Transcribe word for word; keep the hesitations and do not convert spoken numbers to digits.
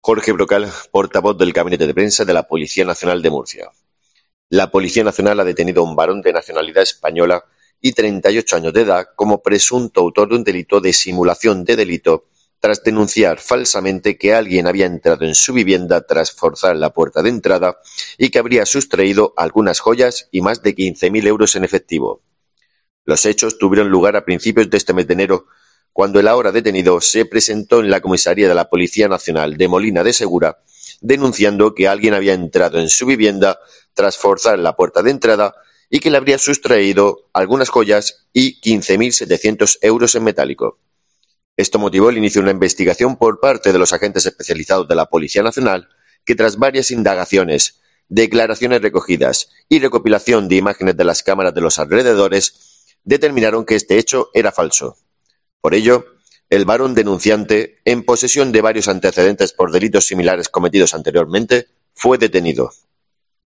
Jorge Brocal, portavoz del Gabinete de Prensa de la Policía Nacional de Murcia. La Policía Nacional ha detenido a un varón de nacionalidad española y treinta y ocho años de edad como presunto autor de un delito de simulación de delito tras denunciar falsamente que alguien había entrado en su vivienda tras forzar la puerta de entrada y que habría sustraído algunas joyas y más de quince mil euros en efectivo. Los hechos tuvieron lugar a principios de este mes de enero, cuando el ahora detenido se presentó en la comisaría de la Policía Nacional de Molina de Segura, denunciando que alguien había entrado en su vivienda tras forzar la puerta de entrada y que le habría sustraído algunas joyas y quince mil setecientos euros en metálico. Esto motivó el inicio de una investigación por parte de los agentes especializados de la Policía Nacional, que tras varias indagaciones, declaraciones recogidas y recopilación de imágenes de las cámaras de los alrededores, determinaron que este hecho era falso. Por ello, el varón denunciante, en posesión de varios antecedentes por delitos similares cometidos anteriormente, fue detenido.